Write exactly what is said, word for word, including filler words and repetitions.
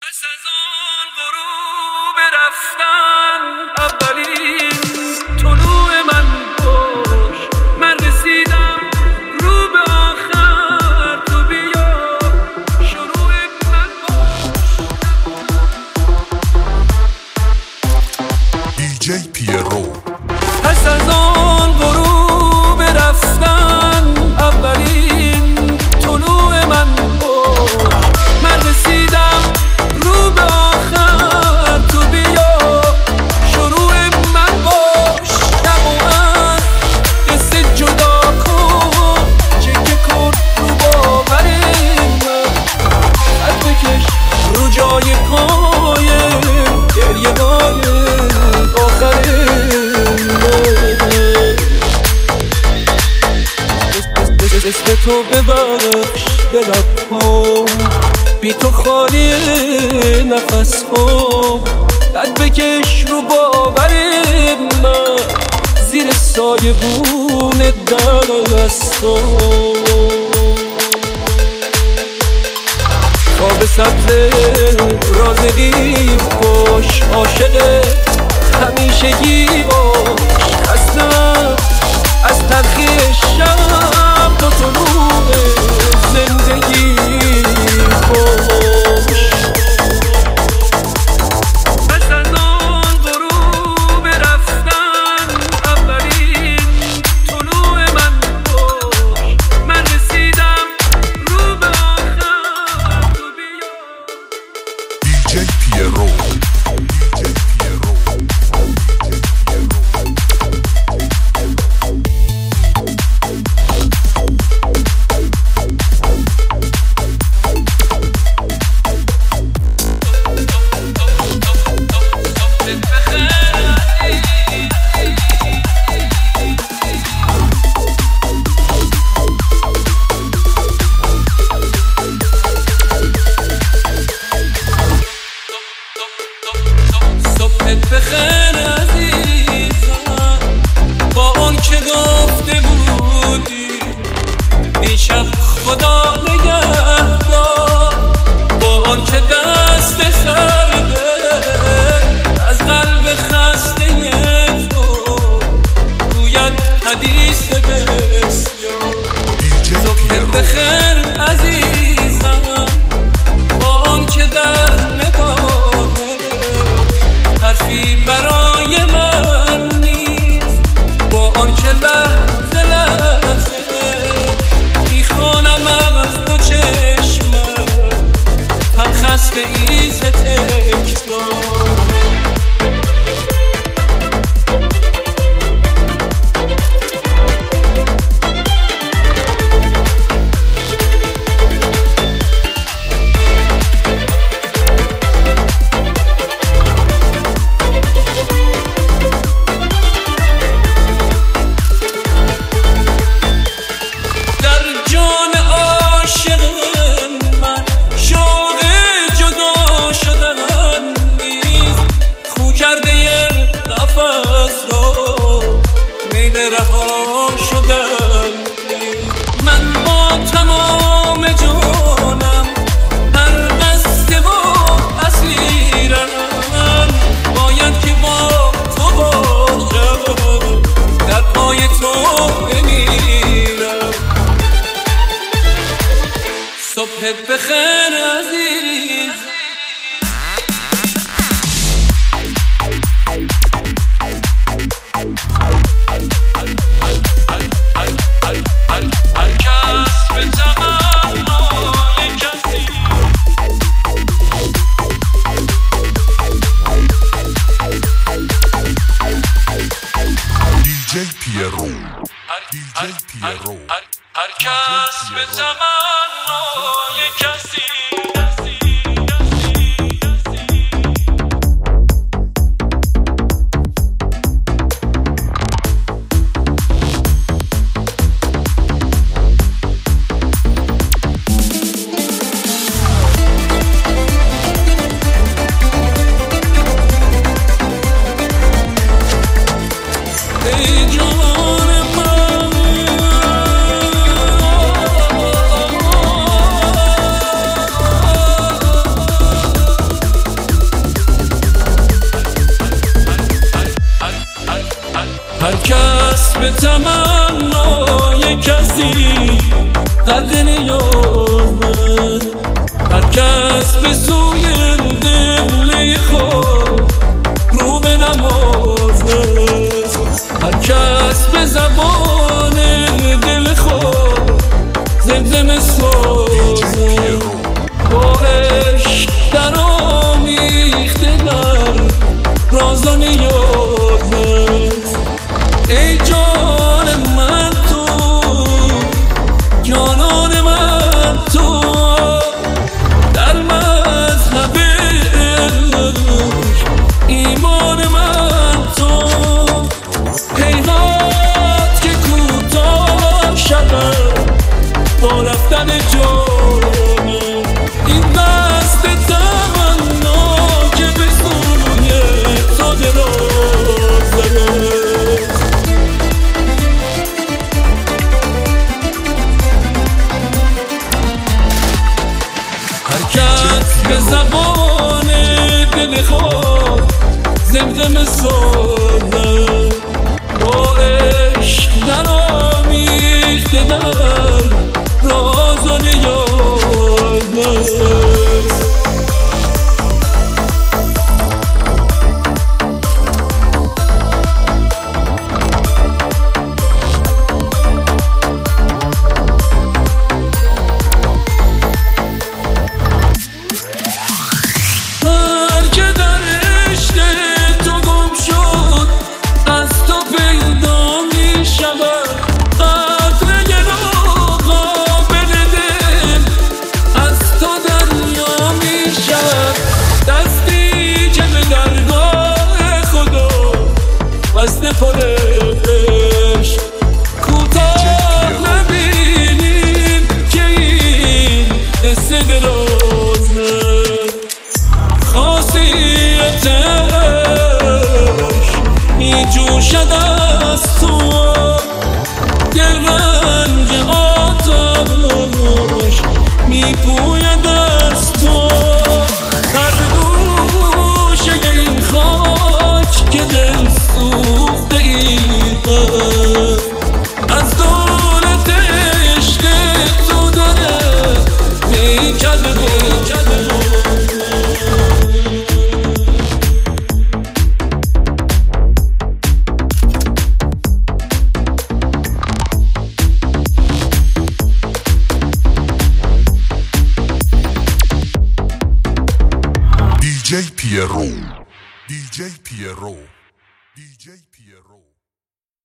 پس از آن غروب رفتن اولین طلوع من باش، من رسیدم رو به آخر، تو بیا شروع من باش. دیجی پیرو. پس از آن غروب رفتن اولین طلوع من باش، من رسیدم رو به آخر، تو بیا شروع من باش. نبود قصه جدا کن، چکه کن رو باور من، خط بکش رو جای پایم، گریه های آخر اسم تو ببخش دلم ها، بی تو خالی نفس ها، قد بکش رو باور من، زیر سایه بون دست ها. خواب سبز رازقی باش، عاشق همیشگی باش، خستم از تلخی شب، تو طلوع زندگی باش. پس از آن غروب رفتن اولین طلوع من باش، من رسیدم رو به آخر، تو بیا. دیجی پیرو. صبحت بخیر عزیزم، با اون که گفته بودی دیشب خدا نگهدار، با اون که دست سرده از قلب خسته تو گوید حدیث بسیار. صبحت بخیر عزیزم، با اون که در نگاهه حرفی برای من نیست، با آن که لحظه لحظه میخوانم از دو چشمم، هم خسته ایز تکرار. رها شدم من با تمام جانم، هر قصه و اسیرم، باید که با تو باشم، در پای تو بمیرم. صبحت بخیر عزیز. دیجی پیرو. دیجی پیرو. هر کس به تمنای کسی ای جان من، به تمنای کسی قد نیامد، هر کس به سوی دل خود رو به نمازد، هر کس به زبان دل خود زمزمه سازد، با عشق در آمیخته در رازان یادت. ای جان من تو، جانان من تو، در مذهب ایمان من تو. هیهات که کوتاه شود با رفتن جان، این دست تمنا که به سوی تو دراز زند. هر کس به زبان دل خود زمزمه سازد، با عشق در آمیخته در رازان یادت. بسته پرش کوتاه نبینیم که این قصه درازه، خاصیتش می جوشد از تو، دل رنج آتش می پوید از تو. هر گوشه این خاک که دل سوخته ایت از دولت عشق تو داره میکرده میکرده. دی جی Piero, دی جی Piero, دی جی Piero.